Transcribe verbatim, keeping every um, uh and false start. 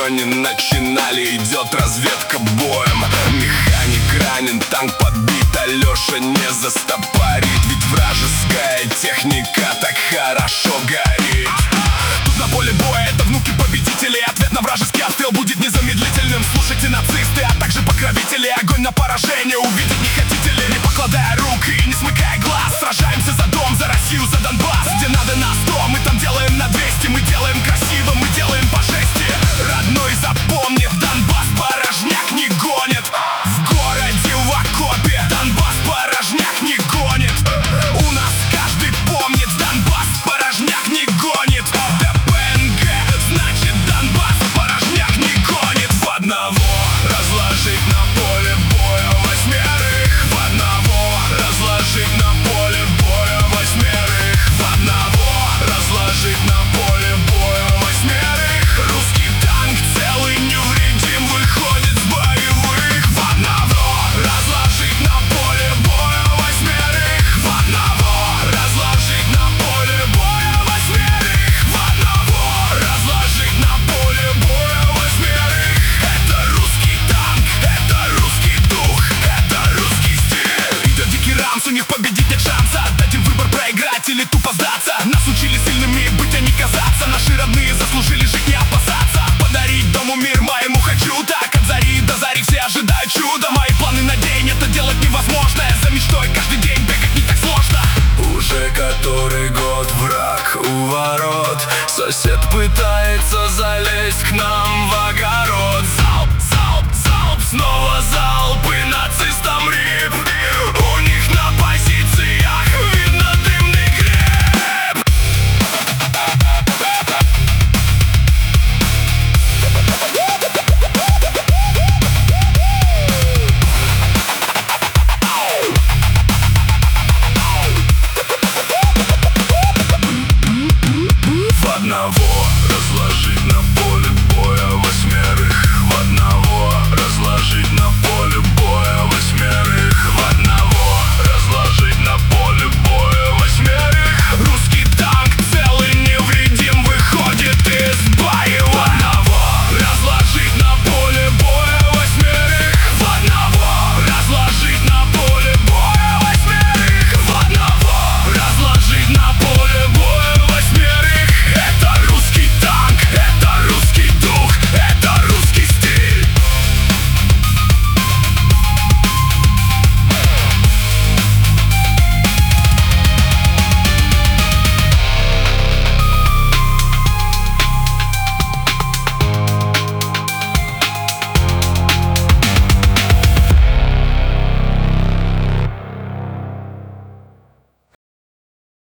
еще не начинали, идет разведка боем. Механик ранен, танк подбит, Алеша не застопорит, ведь вражеская техника так хорошо горит. Тут на поле боя это внуки победителей, ответ на вражеский отстрел будет незамедлительным. Слушайте, нацисты, а также покровители, огонь на поражение увидеть не хотите ли? Не покладая рук и не смыкая глаз, сражаемся за дом, за Россию, за Донбасс. Где надо на сто, мы там делаем на двести, мы делаем красиво, мы делаем по жести. Родной запомнит, Донбасс порожняк не гонит. В городе, в окопе, Донбасс порожняк не гонит. У нас каждый помнит, Донбасс порожняк не гонит. ДПНГ, значит Донбасс порожняк не гонит. В одного разложить на поле боя восьмерых. В одного разложить на поле боя восьмерых. В одного разложить на поле боя восьмерых. Русский танк целый невредим выходит с боевых. В одного разложить на поле боя восьмерых. В одного разложить на поле боя восьмерых. В одного разложить на поле боя восьмерых. Это русский танк, это русский дух, это русский стиль. Идет дикий рамс, у них победить нет шанса. Дать им выбор проиграть или тупо сдаться. Нас учили сильными быть, а не казаться. Наши родные заслужили жить, не опасаться. Подарить дому мир моему хочу так. От зари до зари все ожидают чуда. Мои планы на день, это делать невозможно. За мечтой каждый день бегать не так сложно. Уже который год враг у ворот. Сосед пытается залезть к нам в огород. Залп, залп, залп, снова залпы, нацистам рип. У них на позициях видно дымный креп. В одного